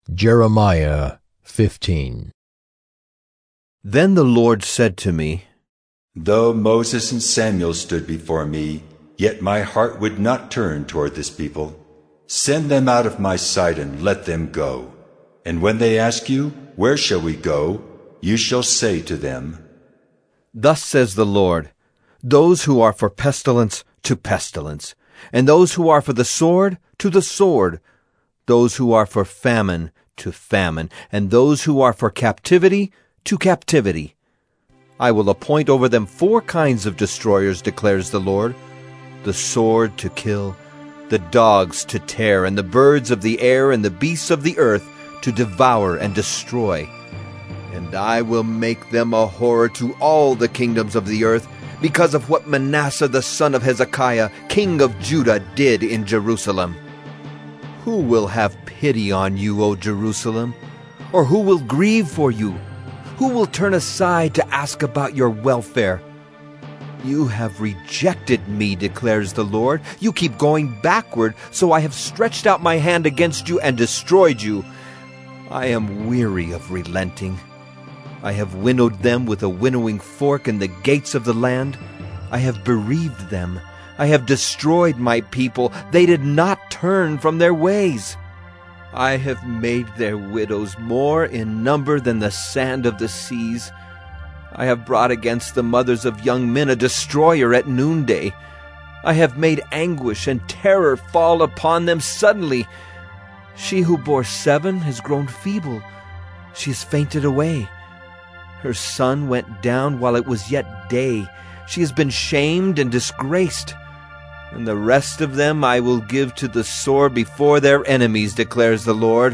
Jeremiah 15. Then the Lord said to me, Though Moses and Samuel stood before me, yet my heart would not turn toward this people. Send them out of my sight and let them go. And when they ask you, Where shall we go? You shall say to them, Thus says the Lord, those who are for pestilence, to pestilence, and those who are for the sword, to the sword, those who are for famine, to famine, and those who are for captivity, to captivity. I will appoint over them 4 kinds of destroyers, declares the Lord, the sword to kill, the dogs to tear, and the birds of the air and the beasts of the earth to devour and destroy. And I will make them a horror to all the kingdoms of the earth, because of what Manasseh the son of Hezekiah, king of Judah, did in Jerusalem. Who will have pity on you, O Jerusalem? Or who will grieve for you? Who will turn aside to ask about your welfare? You have rejected me, declares the Lord. You keep going backward, so I have stretched out my hand against you and destroyed you. I am weary of relenting. I have winnowed them with a winnowing fork in the gates of the land. I have bereaved them. I have destroyed my people. They did not turn from their ways. I have made their widows more in number than the sand of the seas. I have brought against the mothers of young men a destroyer at noonday. I have made anguish and terror fall upon them suddenly. She who bore 7 has grown feeble. She has fainted away. Her sun went down while it was yet day. She has been shamed and disgraced. And the rest of them I will give to the sword before their enemies, declares the Lord.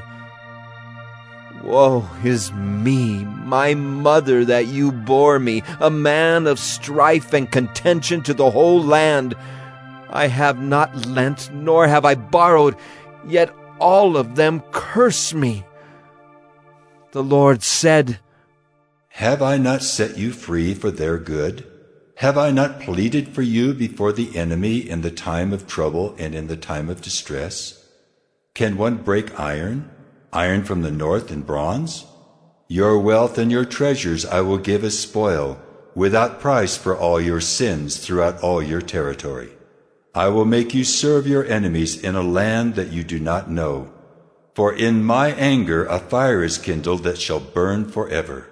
Woe is me, my mother, that you bore me, a man of strife and contention to the whole land. I have not lent, nor have I borrowed, yet all of them curse me. The Lord said, Have I not set you free for their good? Have I not pleaded for you before the enemy in the time of trouble and in the time of distress? Can one break iron, iron from the north and bronze? Your wealth and your treasures I will give as spoil, without price for all your sins throughout all your territory. I will make you serve your enemies in a land that you do not know. For in my anger a fire is kindled that shall burn forever.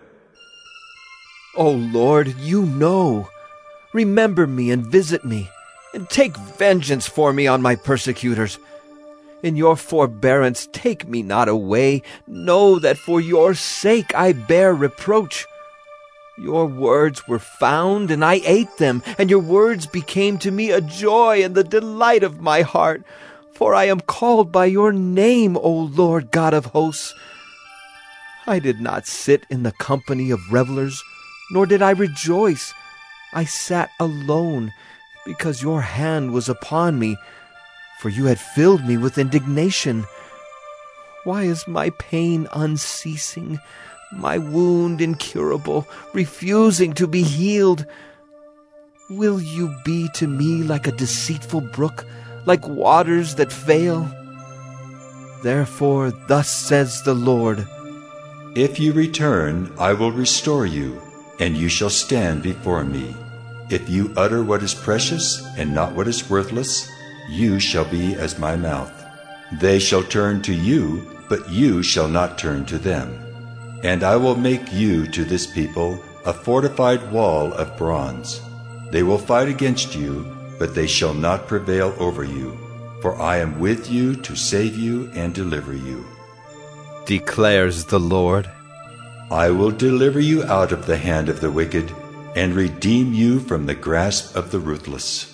O Lord, you know. Remember me and visit me, and take vengeance for me on my persecutors. In your forbearance take me not away. Know that for your sake I bear reproach. Your words were found, and I ate them, and your words became to me a joy and the delight of my heart. For I am called by your name, O Lord God of hosts. I did not sit in the company of revelers, nor did I rejoice. I sat alone, because your hand was upon me, for you had filled me with indignation. Why is my pain unceasing, my wound incurable, refusing to be healed? Will you be to me like a deceitful brook, like waters that fail? Therefore, thus says the Lord, If you return, I will restore you, and you shall stand before me. If you utter what is precious and not what is worthless, you shall be as my mouth. They shall turn to you, but you shall not turn to them. And I will make you to this people a fortified wall of bronze. They will fight against you, but they shall not prevail over you. For I am with you to save you and deliver you, declares the Lord. I will deliver you out of the hand of the wicked, and redeem you from the grasp of the ruthless.